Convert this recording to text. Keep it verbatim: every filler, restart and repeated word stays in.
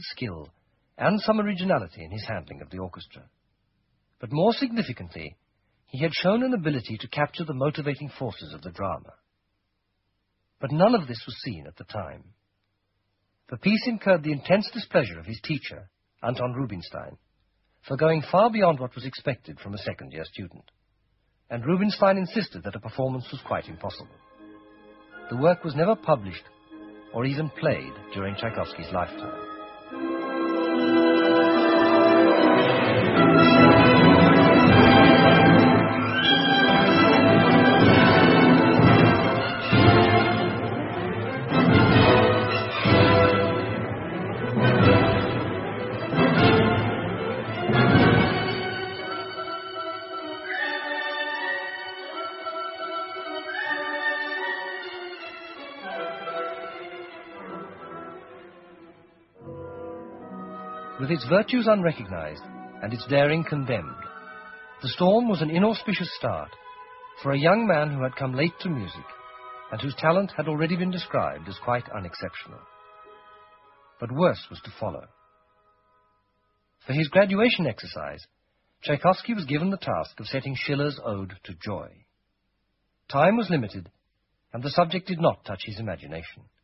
skill and some originality in his handling of the orchestra. But more significantly, he had shown an ability to capture the motivating forces of the drama. But none of this was seen at the time. The piece incurred the intense displeasure of his teacher, Anton Rubinstein, for going far beyond what was expected from a second-year student, and Rubinstein insisted that a performance was quite impossible. The work was never published or even played during Tchaikovsky's lifetime. With its virtues unrecognized and its daring condemned, The Storm was an inauspicious start for a young man who had come late to music and whose talent had already been described as quite unexceptional. But worse was to follow. For his graduation exercise, Tchaikovsky was given the task of setting Schiller's Ode to Joy. Time was limited, and the subject did not touch his imagination.